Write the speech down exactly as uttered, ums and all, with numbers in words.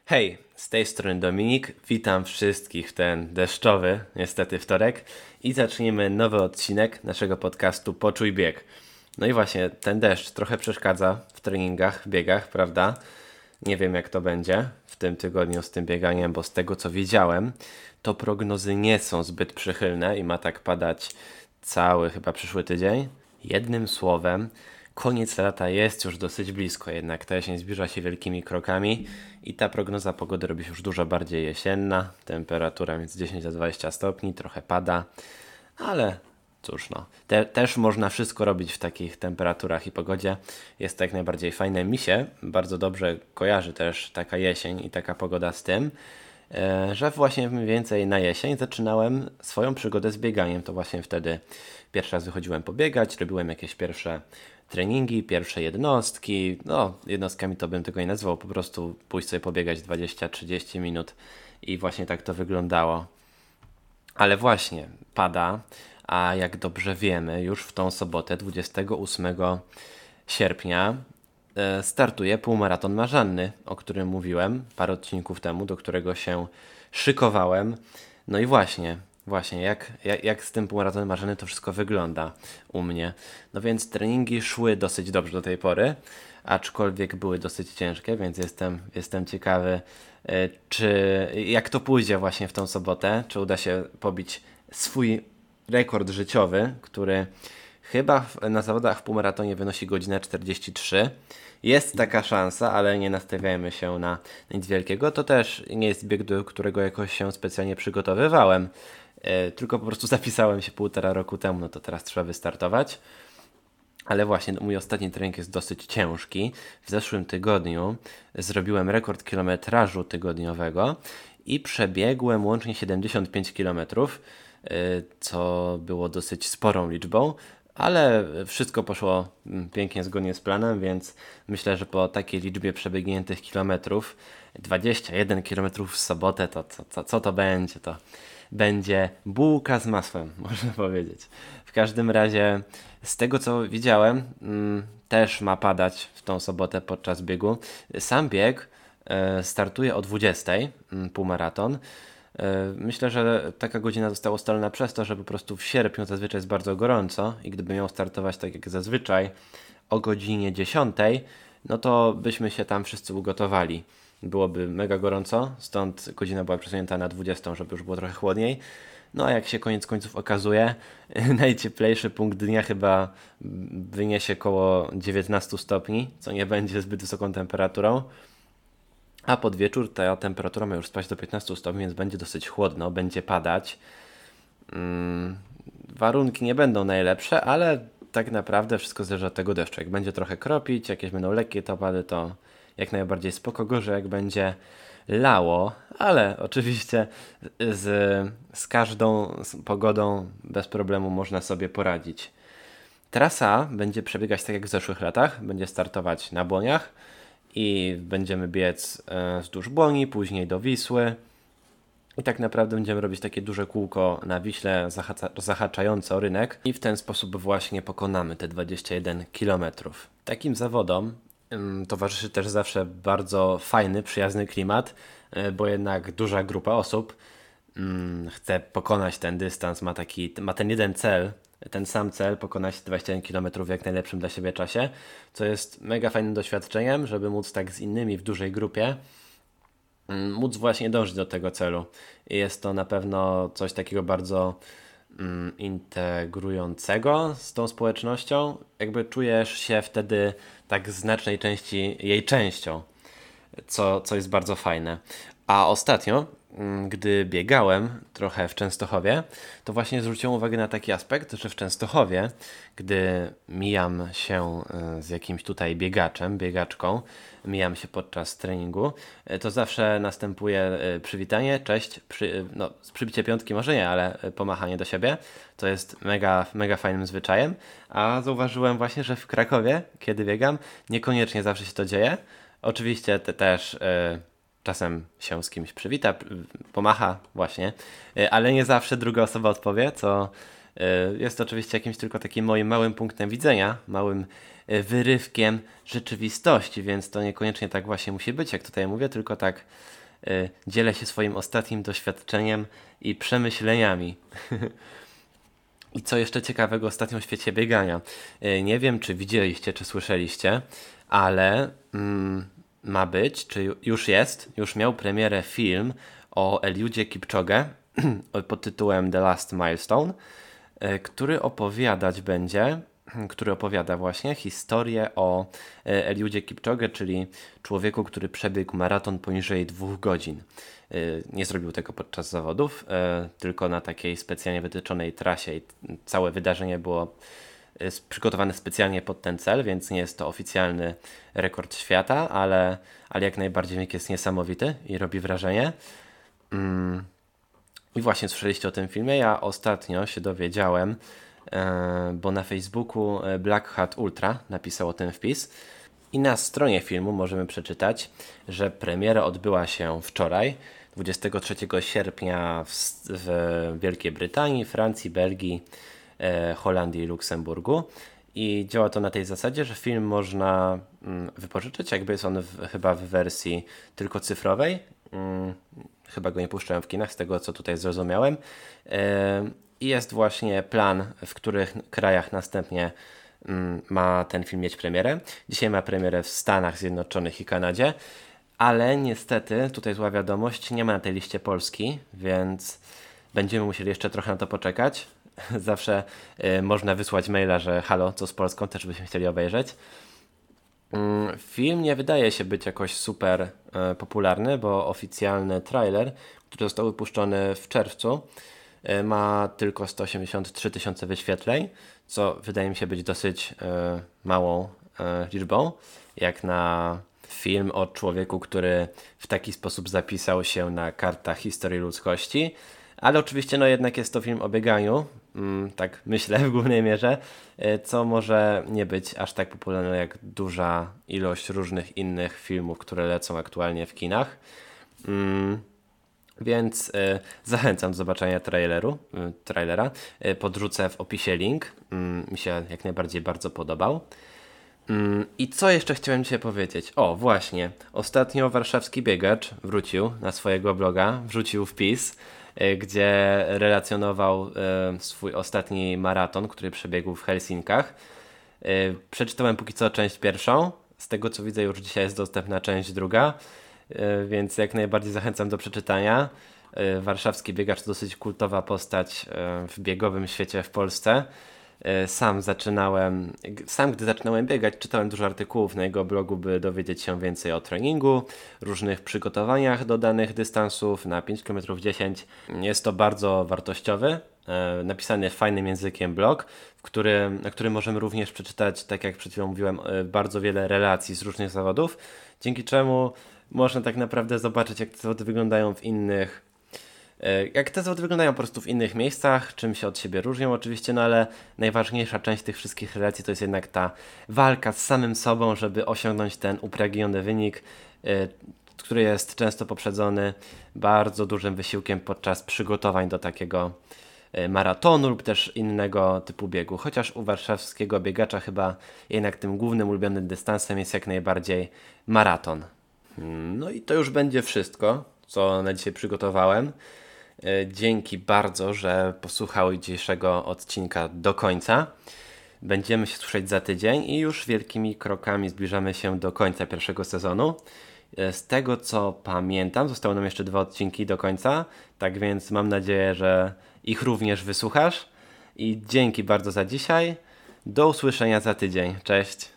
Hej, z tej strony Dominik, witam wszystkich w ten deszczowy, niestety wtorek i zaczniemy nowy odcinek naszego podcastu Poczuj Bieg. No i właśnie, ten deszcz trochę przeszkadza w treningach, w biegach, prawda? Nie wiem jak to będzie w tym tygodniu z tym bieganiem, bo z tego co widziałem, to prognozy nie są zbyt przychylne i ma tak padać cały chyba przyszły tydzień. Jednym słowem, koniec lata jest już dosyć blisko, jednak ta jesień zbliża się wielkimi krokami i ta prognoza pogody robi się już dużo bardziej jesienna. Temperatura między dziesięć a dwadzieścia stopni, trochę pada, ale cóż no, te, też można wszystko robić w takich temperaturach i pogodzie. Jest to jak najbardziej fajne. Mi się bardzo dobrze kojarzy też taka jesień i taka pogoda z tym, e, że właśnie mniej więcej na jesień zaczynałem swoją przygodę z bieganiem. To właśnie wtedy pierwszy raz wychodziłem pobiegać, robiłem jakieś pierwsze treningi, pierwsze jednostki. No, jednostkami to bym tego nie nazwał, po prostu pójść sobie pobiegać dwadzieścia trzydzieści minut i właśnie tak to wyglądało. Ale właśnie, pada, a jak dobrze wiemy, już w tą sobotę, dwudziestego ósmego sierpnia, e, startuje półmaraton Marzanny, o którym mówiłem parę odcinków temu, do którego się szykowałem. No i właśnie, właśnie, jak, jak, jak z tym półmaratonem Marzanny to wszystko wygląda u mnie. No więc treningi szły dosyć dobrze do tej pory, aczkolwiek były dosyć ciężkie, więc jestem, jestem ciekawy, e, czy jak to pójdzie właśnie w tą sobotę, czy uda się pobić swój rekord życiowy, który chyba w, na zawodach w półmaratonie wynosi godzinę czterdzieści trzy. Jest taka szansa, ale nie nastawiajmy się na nic wielkiego. To też nie jest bieg, do którego jakoś się specjalnie przygotowywałem, e, tylko po prostu zapisałem się półtora roku temu, no to teraz trzeba wystartować. Ale właśnie, mój ostatni trening jest dosyć ciężki. W zeszłym tygodniu zrobiłem rekord kilometrażu tygodniowego i przebiegłem łącznie siedemdziesiąt pięć kilometrów, co było dosyć sporą liczbą, ale wszystko poszło pięknie zgodnie z planem, więc myślę, że po takiej liczbie przebiegniętych kilometrów, dwadzieścia jeden kilometrów w sobotę, to co, co, co to będzie? To będzie bułka z masłem, można powiedzieć. W każdym razie, z tego co widziałem, mm, też ma padać w tą sobotę podczas biegu. Sam bieg e, startuje o dwudziestej, mm, półmaraton. E, Myślę, że taka godzina została ustalona przez to, że po prostu w sierpniu zazwyczaj jest bardzo gorąco i gdyby miał startować tak jak zazwyczaj o godzinie dziesiątej, no to byśmy się tam wszyscy ugotowali. Byłoby mega gorąco, stąd godzina była przesunięta na dwudziestą, żeby już było trochę chłodniej. No a jak się koniec końców okazuje, najcieplejszy punkt dnia chyba wyniesie koło dziewiętnaście stopni, co nie będzie zbyt wysoką temperaturą. A pod wieczór ta temperatura ma już spaść do piętnaście stopni, więc będzie dosyć chłodno, będzie padać. Mm, warunki nie będą najlepsze, ale tak naprawdę wszystko zależy od tego deszczu. Jak będzie trochę kropić, jakieś będą lekkie opady, to jak najbardziej spoko. Gorzej jak będzie lało, ale oczywiście z, z każdą pogodą bez problemu można sobie poradzić. Trasa będzie przebiegać tak jak w zeszłych latach, będzie startować na Błoniach i będziemy biec e, wzdłuż Błoni, później do Wisły. I tak naprawdę będziemy robić takie duże kółko na Wiśle zahacza, zahaczające o rynek i w ten sposób właśnie pokonamy te dwadzieścia jeden kilometrów. Takim zawodom ym, towarzyszy też zawsze bardzo fajny, przyjazny klimat, y, bo jednak duża grupa osób ym, chce pokonać ten dystans, ma, taki, ma ten jeden cel, ten sam cel, pokonać dwadzieścia jeden kilometrów w jak najlepszym dla siebie czasie, co jest mega fajnym doświadczeniem, żeby móc tak z innymi w dużej grupie móc właśnie dążyć do tego celu. I jest to na pewno coś takiego bardzo mm, integrującego z tą społecznością. Jakby czujesz się wtedy tak w znacznej części jej częścią, co, co jest bardzo fajne. A ostatnio, mm, gdy biegałem trochę w Częstochowie, to właśnie zwróciłem uwagę na taki aspekt, że w Częstochowie, gdy mijam się y, z jakimś tutaj biegaczem, biegaczką, mijam się podczas treningu, y, to zawsze następuje y, przywitanie, cześć, przy, no, z przybicie piątki może nie, ale y, pomachanie do siebie. To jest mega, mega fajnym zwyczajem. A zauważyłem właśnie, że w Krakowie, kiedy biegam, niekoniecznie zawsze się to dzieje. Oczywiście te też y, czasem się z kimś przywita, p- pomacha właśnie, y, ale nie zawsze druga osoba odpowie, co Jest oczywiście jakimś tylko takim moim małym punktem widzenia, małym wyrywkiem rzeczywistości, więc to niekoniecznie tak właśnie musi być, jak tutaj mówię, tylko tak dzielę się swoim ostatnim doświadczeniem i przemyśleniami. I co jeszcze ciekawego ostatnio w świecie biegania. Nie wiem, czy widzieliście, czy słyszeliście, ale mm, ma być, czy już jest, już miał premierę film o Eliudzie Kipczogę pod tytułem The Last Milestone, który opowiadać będzie, który opowiada właśnie historię o Eliudzie Kipczogę, czyli człowieku, który przebiegł maraton poniżej dwóch godzin. Nie zrobił tego podczas zawodów, tylko na takiej specjalnie wytyczonej trasie i całe wydarzenie było przygotowane specjalnie pod ten cel, więc nie jest to oficjalny rekord świata, ale, ale jak najbardziej wynik jest niesamowity i robi wrażenie. I właśnie słyszeliście o tym filmie. Ja ostatnio się dowiedziałem, bo na Facebooku Black Hat Ultra napisał o tym wpis i na stronie filmu możemy przeczytać, że premiera odbyła się wczoraj, dwudziestego trzeciego sierpnia w, w Wielkiej Brytanii, Francji, Belgii, e, Holandii i Luksemburgu. I działa to na tej zasadzie, że film można mm, wypożyczyć, jakby jest on w, chyba w wersji tylko cyfrowej. Mm, chyba go nie puszczają w kinach, z tego co tutaj zrozumiałem. E, I jest właśnie plan, w których krajach następnie mm, ma ten film mieć premierę. Dzisiaj ma premierę w Stanach Zjednoczonych i Kanadzie. Ale niestety, tutaj zła wiadomość, nie ma na tej liście Polski, więc będziemy musieli jeszcze trochę na to poczekać. Zawsze y, można wysłać maila, że halo, co z Polską, też byśmy chcieli obejrzeć. Mm, film nie wydaje się być jakoś super y, popularny, bo oficjalny trailer, który został wypuszczony w czerwcu, y, ma tylko sto osiemdziesiąt trzy tysiące wyświetleń, co wydaje mi się być dosyć y, małą y, liczbą, jak na film o człowieku, który w taki sposób zapisał się na kartach historii ludzkości, ale oczywiście no jednak jest to film o bieganiu, mm, tak myślę w głównej mierze, co może nie być aż tak popularne jak duża ilość różnych innych filmów, które lecą aktualnie w kinach. Mm. Więc y, zachęcam do zobaczenia traileru, y, trailera. Y, podrzucę w opisie link. Y, mi się jak najbardziej bardzo podobał. I co jeszcze chciałem dzisiaj powiedzieć? O, właśnie. Ostatnio warszawski biegacz wrócił na swojego bloga, wrzucił wpis, gdzie relacjonował swój ostatni maraton, który przebiegł w Helsinkach. Przeczytałem póki co część pierwszą. Z tego co widzę, już dzisiaj jest dostępna część druga, więc jak najbardziej zachęcam do przeczytania. Warszawski biegacz to dosyć kultowa postać w biegowym świecie w Polsce. Sam zaczynałem, sam gdy zaczynałem biegać, czytałem dużo artykułów na jego blogu, by dowiedzieć się więcej o treningu, różnych przygotowaniach do danych dystansów na pięć kilometrów, dziesięć. Jest to bardzo wartościowy, napisany fajnym językiem blog, w którym, na którym możemy również przeczytać, tak jak przed chwilą mówiłem, bardzo wiele relacji z różnych zawodów, dzięki czemu można tak naprawdę zobaczyć, jak te zawody wyglądają w innych Jak te zawody wyglądają po prostu w innych miejscach, czym się od siebie różnią oczywiście, no ale najważniejsza część tych wszystkich relacji to jest jednak ta walka z samym sobą, żeby osiągnąć ten upragniony wynik, yy, który jest często poprzedzony bardzo dużym wysiłkiem podczas przygotowań do takiego yy, maratonu lub też innego typu biegu. Chociaż u warszawskiego biegacza chyba jednak tym głównym ulubionym dystansem jest jak najbardziej maraton. No i to już będzie wszystko, co na dzisiaj przygotowałem. Dzięki bardzo, że posłuchałeś dzisiejszego odcinka do końca. Będziemy się słyszeć za tydzień i już wielkimi krokami zbliżamy się do końca pierwszego sezonu. Z tego co pamiętam, zostały nam jeszcze dwa odcinki do końca, tak więc mam nadzieję, że ich również wysłuchasz. I dzięki bardzo za dzisiaj. Do usłyszenia za tydzień. Cześć!